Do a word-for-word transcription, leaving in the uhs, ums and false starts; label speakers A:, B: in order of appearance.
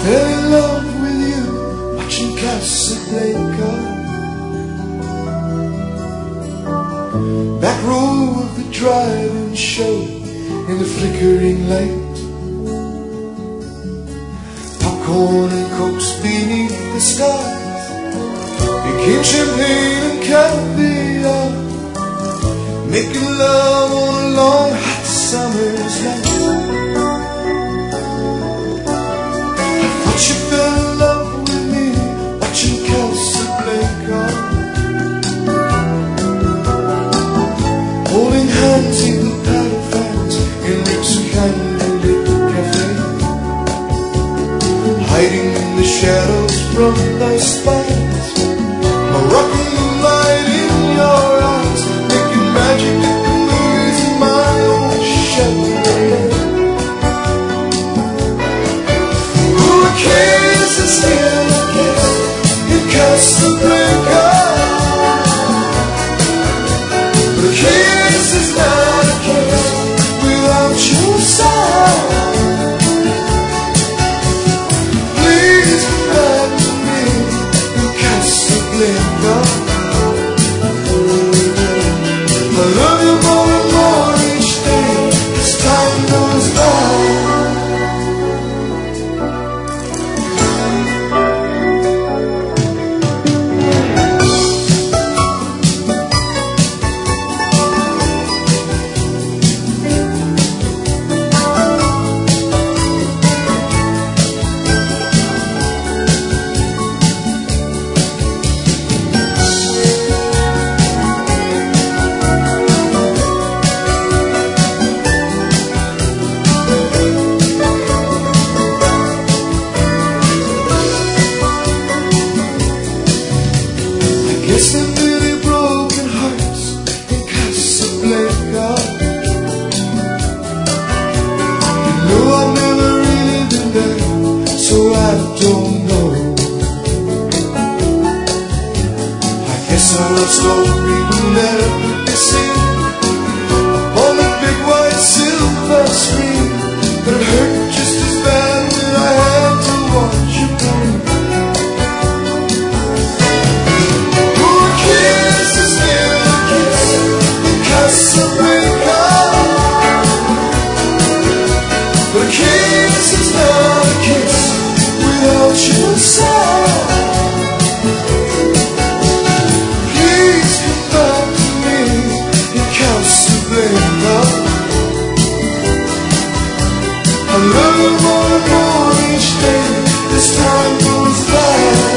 A: Fell in love with you watching Casablanca. Back row of the drive-in show in the flickering light. Popcorn and cokes beneath the stars, drinking champagne and caviar, making love on a long hot summer's night. I thought you fell in love with me watching Casablanca, holding hands in the paddle fans in Rick's candlelit cafe, hiding in the shadows from thy spines, Moroccan light in your eyes, making magic with the movies in my own Chevrolet. Who cares? It's still a kiss in Casablanca. The kiss is not a kiss without your side. Please come back to me in Casablanca. I love you more and more each day as time goes by. Guess there really broken hearts in Casablanca. You know I've never really been there, so I don't know. I guess our love story will never be seen upon the big white silver screen, but it hurt just as bad when I had to watch you bleed. But a kiss is not a kiss without your side. Please come back to me in Casablanca. I love you more and more each day as time goes by.